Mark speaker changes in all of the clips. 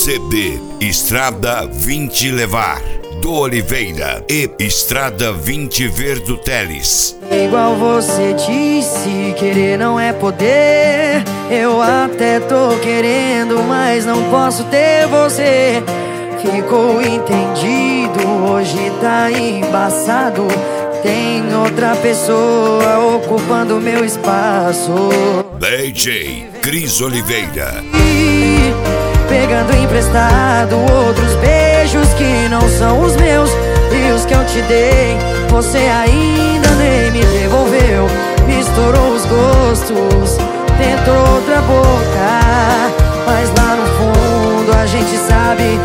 Speaker 1: CD Estrada 20 Levar, do Oliveira, e Estrada 20 Verdo Teles.
Speaker 2: Igual você disse, querer não é poder. Eu até tô querendo, mas não posso ter você. Ficou entendido, hoje tá embaçado. Tem outra pessoa ocupando meu espaço.
Speaker 1: DJ Cris Oliveira.
Speaker 2: E pegando emprestado outros beijos que não são os meus. E os que eu te dei, você ainda nem me devolveu. Misturou os gostos, tentou outra boca. Mas lá no fundo a gente sabe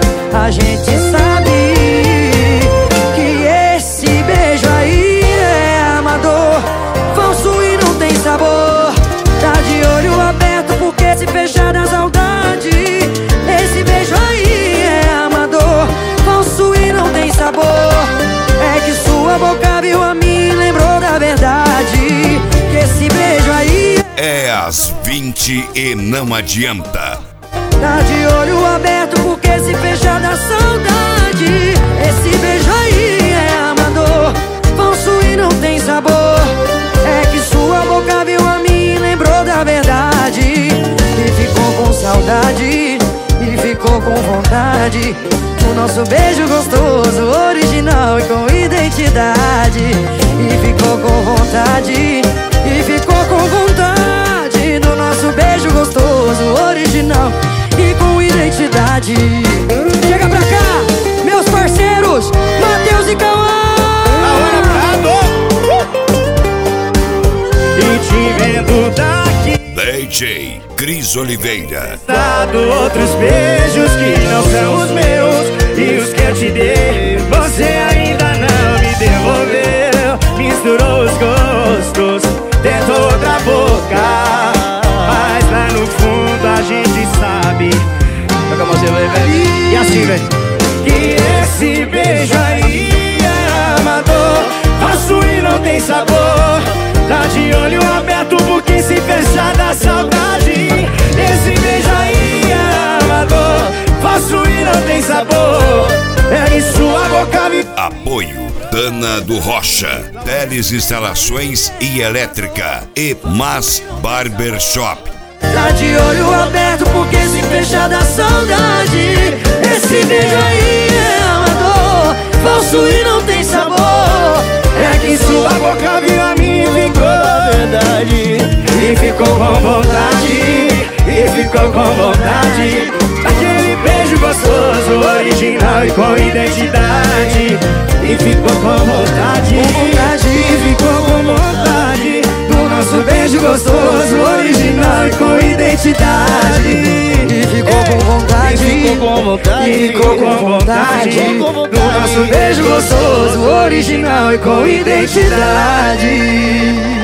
Speaker 2: que esse beijo aí é amador, falso e não tem sabor. Tá de olho aberto porque se fechar na saudade. Esse beijo aí é amador, falso e não tem sabor. É que sua boca viu a mim, lembrou da verdade. Que esse beijo aí
Speaker 1: é às 20 e não adianta.
Speaker 2: Tá de olho aberto porque se fechar da saudade. Esse beijo aí é amador, falso e não tem sabor. É que sua boca viu a mim, lembrou da verdade. E ficou com saudade, e ficou com vontade. O nosso beijo gostoso, original e com identidade. E ficou com vontade, e ficou com vontade. Do nosso beijo gostoso, original e com identidade. Chega pra cá, meus parceiros Matheus e Cauã.
Speaker 3: E te vendo daqui,
Speaker 1: DJ Cris Oliveira.
Speaker 3: dado outros beijos que não são os meus. E os que eu te dei, você ainda não me devolveu. Misturou os gostos, tentou outra boca. Mas lá no fundo a gente sabe. Toca você, velho. E assim, velho. Que esse beijo aí é amador, falso e não tem sabor. Tá de olho aberto porque se fechar da saudade. Esse beijo aí é amador, falso e não tem sabor. É em sua boca me...
Speaker 1: Apoio Dana do Rocha, Teles Instalações e Elétrica e Mas Barbershop.
Speaker 2: Tá de olho aberto porque se fechar da saudade. Esse beijo aí é amador, falso e não tem sabor.
Speaker 3: É que sua boca viu a mim e ficou a verdade. E ficou com vontade, e ficou com vontade. Aquele beijo gostoso, original e com identidade. E ficou com vontade, e ficou com vontade. Do nosso beijo gostoso, original e com identidade.
Speaker 2: E ficou com vontade,
Speaker 3: e ficou com vontade,
Speaker 2: e ficou com vontade.
Speaker 3: Do nosso beijo gostoso, original e com identidade.